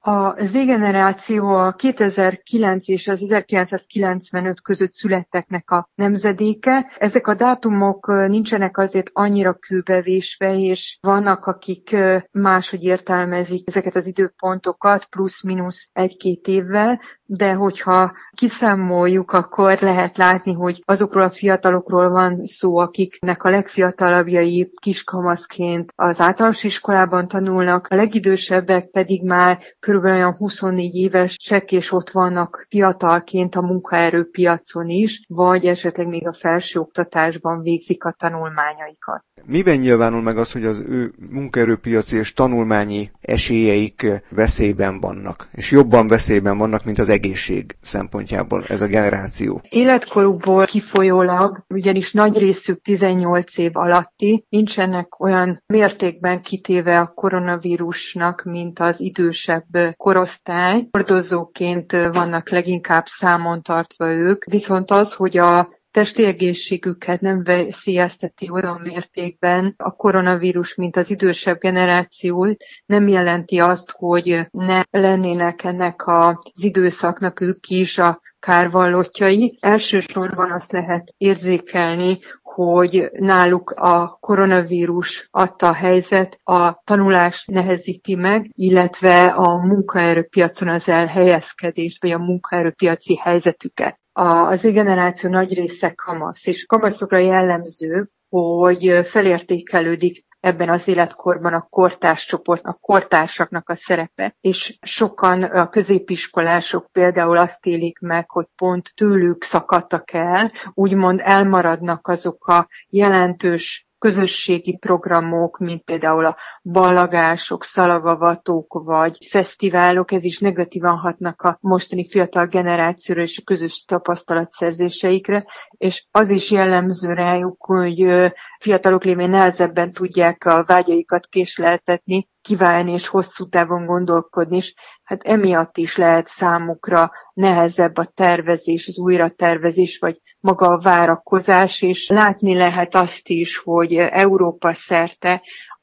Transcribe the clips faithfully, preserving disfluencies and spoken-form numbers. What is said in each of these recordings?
A Z-generáció a kétezer-kilenc és az ezerkilencszázkilencvenöt között születteknek a nemzedéke. Ezek a dátumok nincsenek azért annyira kőbevésve, és vannak, akik máshogy értelmezik ezeket az időpontokat, plusz-minusz egy-két évvel, de hogyha kiszámoljuk, akkor lehet látni, hogy azokról a fiatalokról van szó, akiknek a legfiatalabbjai kiskamaszként az általános iskolában tanulnak, a legidősebbek pedig már körülbelül olyan huszonnégy évesek, és ott vannak fiatalként a munkaerőpiacon is, vagy esetleg még a felsőoktatásban végzik a tanulmányaikat. Miben nyilvánul meg az, hogy az ő munkaerőpiaci és tanulmányi esélyeik veszélyben vannak, és jobban veszélyben vannak, mint az egészség szempontjából ez a generáció? Életkorukból kifolyólag, ugyanis nagy részük tizennyolc év alatti, nincsenek olyan mértékben kitéve a koronavírusnak, mint az idősebb korosztály. Hordozóként vannak leginkább számon tartva ők, viszont az, hogy a testi egészségüket nem veszélyezteti olyan mértékben a koronavírus, mint az idősebb generációt, nem jelenti azt, hogy ne lennének ennek az időszaknak ők is a kárvallottjai. Elsősorban azt lehet érzékelni, hogy náluk a koronavírus adta a helyzet a tanulást nehezíti meg, illetve a munkaerőpiacon az elhelyezkedést, vagy a munkaerőpiaci helyzetüket. Az Z-generáció nagy része kamasz, és kamaszokra jellemző, hogy felértékelődik ebben az életkorban a kortárscsoport, a kortársaknak a szerepe, és sokan a középiskolások például azt élik meg, hogy pont tőlük szakadtak el, úgymond elmaradnak azok a jelentős közösségi programok, mint például a ballagások, szalagavatók vagy fesztiválok, ez is negatívan hatnak a mostani fiatal generációra és a közös tapasztalatszerzéseikre, és az is jellemző rájuk, hogy fiatalok lévén nehezebben tudják a vágyaikat késleltetni, kívánni és hosszú távon gondolkodni, és hát emiatt is lehet számukra nehezebb a tervezés, az újratervezés, vagy maga a várakozás, és látni lehet azt is, hogy Európa szerte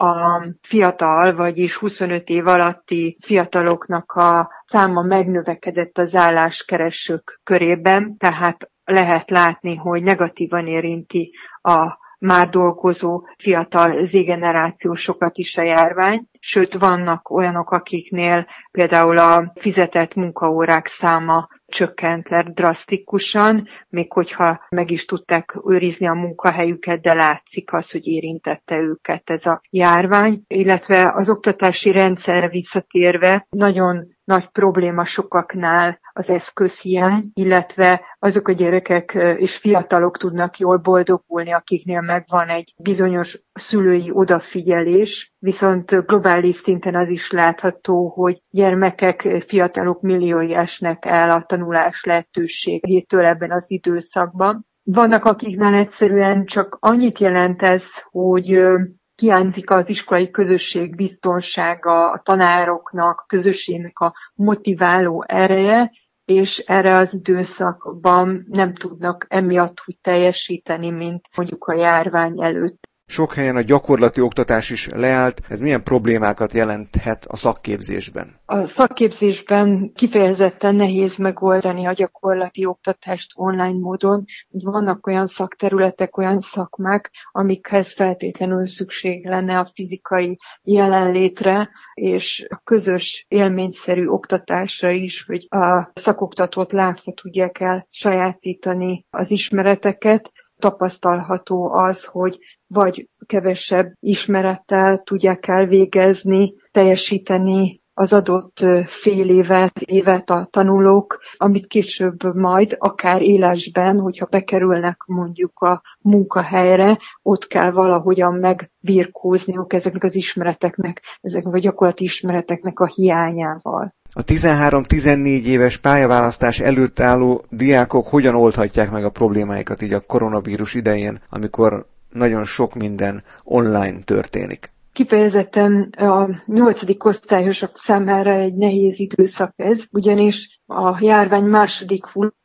a fiatal, vagyis huszonöt év alatti fiataloknak a száma megnövekedett az álláskeresők körében, tehát lehet látni, hogy negatívan érinti a már dolgozó fiatal Z-generációsokat is a járvány, sőt vannak olyanok, akiknél például a fizetett munkaórák száma csökkent le drasztikusan, még hogyha meg is tudták őrizni a munkahelyüket, de látszik az, hogy érintette őket ez a járvány, illetve az oktatási rendszerre visszatérve nagyon nagy probléma sokaknál az eszközhiány, illetve azok a gyerekek és fiatalok tudnak jól boldogulni, akiknél megvan egy bizonyos szülői odafigyelés, viszont globális szinten az is látható, hogy gyermekek, fiatalok milliói esnek el a tanulás lehetőségétől ebben az időszakban. Vannak, akiknál egyszerűen csak annyit jelent ez, hogy hiányzik az iskolai közösség biztonsága, a tanároknak, a közösségnek a motiváló ereje, és erre az időszakban nem tudnak emiatt úgy teljesíteni, mint mondjuk a járvány előtt. Sok helyen a gyakorlati oktatás is leállt, ez milyen problémákat jelenthet a szakképzésben? A szakképzésben kifejezetten nehéz megoldani a gyakorlati oktatást online módon. Vannak olyan szakterületek, olyan szakmák, amikhez feltétlenül szükség lenne a fizikai jelenlétre, és a közös élményszerű oktatásra is, hogy a szakoktatót látva tudják el sajátítani az ismereteket. Tapasztalható az, hogy vagy kevesebb ismerettel tudják elvégezni, teljesíteni az adott fél évet, évet a tanulók, amit később majd akár élesben, hogyha bekerülnek mondjuk a munkahelyre, ott kell valahogyan megbirkózniuk ezeknek az ismereteknek, ezeknek a gyakorlati ismereteknek a hiányával. A tizenhárom-tizennégy éves pályaválasztás előtt álló diákok hogyan oldhatják meg a problémáikat így a koronavírus idején, amikor nagyon sok minden online történik? Kifejezetten a nyolcadik osztályosok számára egy nehéz időszak ez, ugyanis a járvány második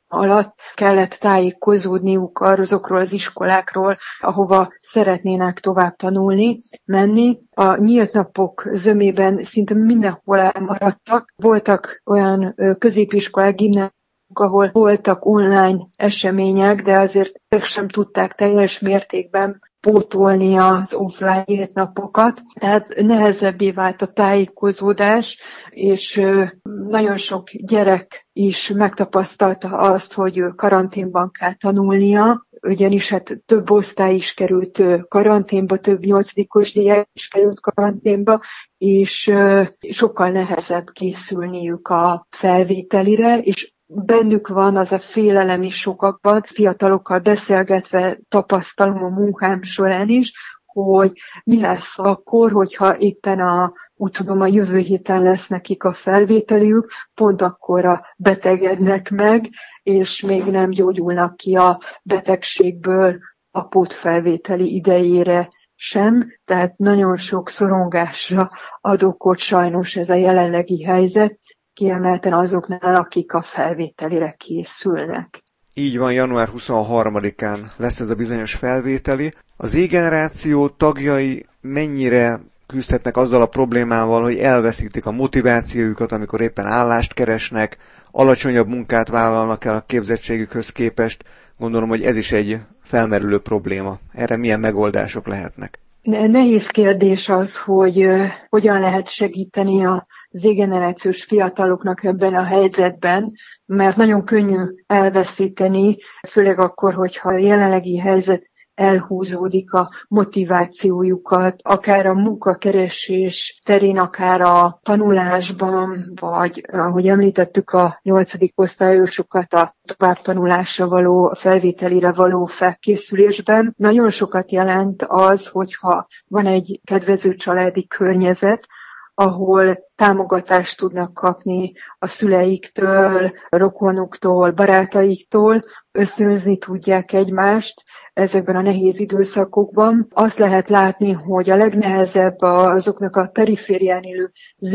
alatt kellett tájékozódniuk azokról az iskolákról, ahova szeretnének tovább tanulni, menni. A nyílt napok zömében szinte mindenhol elmaradtak. Voltak olyan középiskolák, gimnáziumok, ahol voltak online események, de azért ők sem tudták teljes mértékben pótolni az offline nyílt napokat. Tehát nehezebbé vált a tájékozódás, és nagyon sok gyerek is megtapasztalta azt, hogy karanténban kell tanulnia, ugyanis hát több osztály is került karanténba, több nyolcadikos diák is került karanténba, és sokkal nehezebb készülniük a felvételire, és bennük van az a félelem is sokakban, fiatalokkal beszélgetve tapasztalom a munkám során is, hogy mi lesz akkor, hogyha éppen a, úgy tudom, a jövő héten lesz nekik a felvételiük, pont akkorra betegednek meg, és még nem gyógyulnak ki a betegségből a pótfelvételi idejére sem, tehát nagyon sok szorongásra ad okot sajnos ez a jelenlegi helyzet, kiemelten azoknál, akik a felvételire készülnek. Így van, január huszonharmadikán lesz ez a bizonyos felvételi. Az Z-generáció tagjai mennyire küzdhetnek azzal a problémával, hogy elveszítik a motivációjukat, amikor éppen állást keresnek, alacsonyabb munkát vállalnak el a képzettségükhöz képest. Gondolom, hogy ez is egy felmerülő probléma. Erre milyen megoldások lehetnek? Nehéz kérdés az, hogy uh, hogyan lehet segíteni a Z-generációs fiataloknak ebben a helyzetben, mert nagyon könnyű elveszíteni, főleg akkor, hogyha a jelenlegi helyzet elhúzódik a motivációjukat, akár a munkakeresés terén, akár a tanulásban, vagy ahogy említettük a nyolcadik osztályosokat a továbbtanulásra való, a felvételire való felkészülésben. Nagyon sokat jelent az, hogyha van egy kedvező családi környezet, ahol támogatást tudnak kapni a szüleiktől, a rokonuktól, barátaiktól, ösztönözni tudják egymást ezekben a nehéz időszakokban. Azt lehet látni, hogy a legnehezebb azoknak a periférián élő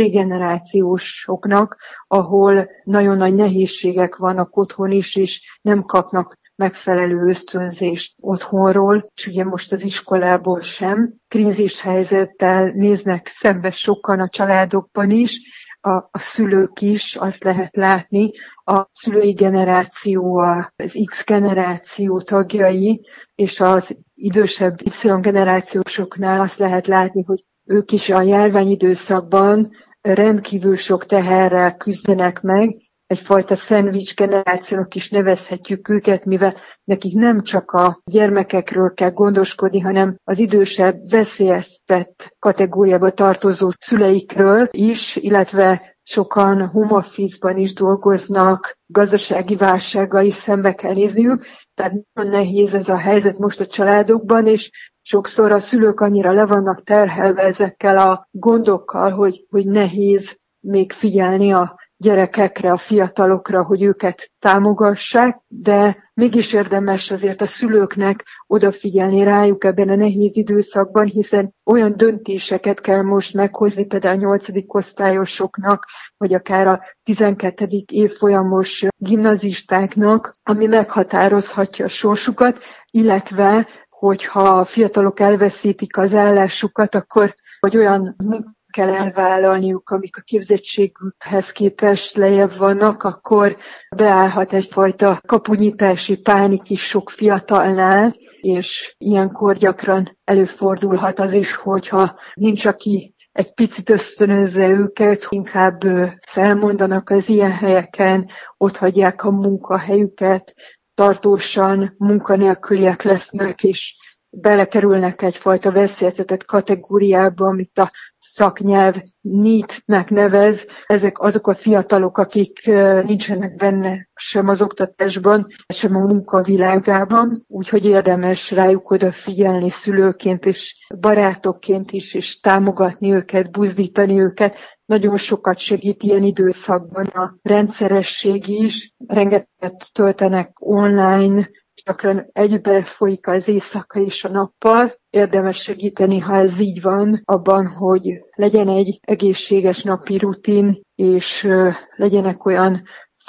Z-generációsoknak, ahol nagyon nagy nehézségek vannak otthon is, és nem kapnak megfelelő ösztönzést otthonról, és ugye most az iskolából sem. Krízis helyzettel néznek szembe sokan a családokban is, a, a szülők is, azt lehet látni, a szülői generáció, az X generáció tagjai, és az idősebb Y generációsoknál azt lehet látni, hogy ők is a járványidőszakban rendkívül sok teherrel küzdenek meg, egyfajta szendvics generációnak is nevezhetjük őket, mivel nekik nem csak a gyermekekről kell gondoskodni, hanem az idősebb, veszélyeztetett kategóriába tartozó szüleikről is, illetve sokan home office-ban is dolgoznak, gazdasági válsággal is szembe kell nézniük, tehát nagyon nehéz ez a helyzet most a családokban, és sokszor a szülők annyira le vannak terhelve ezekkel a gondokkal, hogy, hogy nehéz még figyelni a gyerekekre, a fiatalokra, hogy őket támogassák, de mégis érdemes azért a szülőknek odafigyelni rájuk ebben a nehéz időszakban, hiszen olyan döntéseket kell most meghozni, például a nyolcadik osztályosoknak, vagy akár a tizenkettedik évfolyamos gimnazistáknak, ami meghatározhatja a sorsukat, illetve hogyha a fiatalok elveszítik az állásukat, akkor vagy olyan kell elvállalniuk, amik a képzettségükhez képest lejjebb vannak, akkor beállhat egyfajta kapunyitási pánik is sok fiatalnál, és ilyenkor gyakran előfordulhat az is, hogyha nincs, aki egy picit ösztönözze őket, inkább felmondanak az ilyen helyeken, otthagyják a munkahelyüket, tartósan munkanélküliek lesznek, és belekerülnek egyfajta veszélyeztetett kategóriába, amit a szaknyelv NEET-nek nevez. Ezek azok a fiatalok, akik nincsenek benne sem az oktatásban, sem a munkavilágában, úgyhogy érdemes rájuk odafigyelni szülőként és barátokként is, és támogatni őket, buzdítani őket. Nagyon sokat segít ilyen időszakban a rendszeresség is, rengeteget töltenek online, gyakran egybe folyik az éjszaka és a nappal. Érdemes segíteni, ha ez így van, abban, hogy legyen egy egészséges napi rutin, és legyenek olyan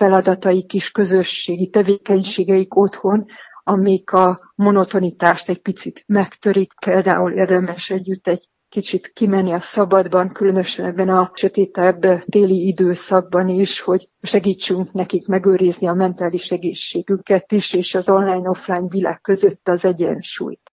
feladataik, kis közösségi tevékenységeik otthon, amik a monotonitást egy picit megtörik. Például érdemes együtt egy kicsit kimenni a szabadban, különösen ebben a sötétebb téli időszakban is, hogy segítsünk nekik megőrizni a mentális egészségüket is, és az online-offline világ között az egyensúlyt.